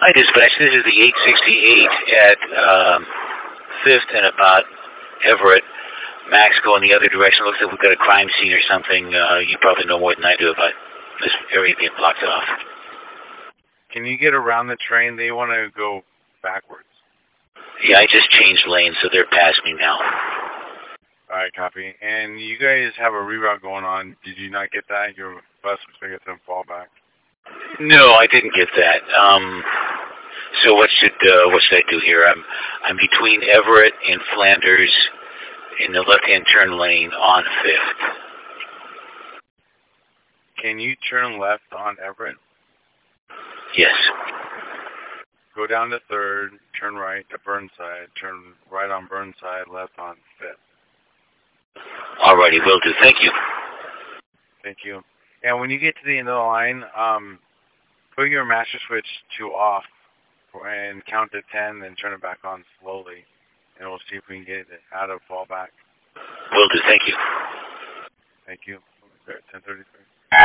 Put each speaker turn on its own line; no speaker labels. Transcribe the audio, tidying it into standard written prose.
Hi, dispatch. This is the 868 at 5th and about Everett. Max going the other direction. Looks like we've got a crime scene or something. You probably know more than I do about this area being blocked off.
Can you get around the train? They want to go backwards.
Yeah, I just changed lanes, so they're past me now.
All right, copy. And you guys have a reroute going on. Did you not get that? Your bus was going to get some fallback.
No, I didn't get that. So what should I do here? I'm between Everett and Flanders in the left-hand turn lane on 5th.
Can you turn left on Everett?
Yes.
Go down to 3rd, turn right to Burnside, turn right on Burnside, left on 5th.
Alrighty, will do. Thank you.
Thank you. And when you get to the end of the line, put your master switch to off and count to 10, then turn it back on slowly, and we'll see if we can get it out of fallback.
Will do. Thank you.
Thank you. 10:33.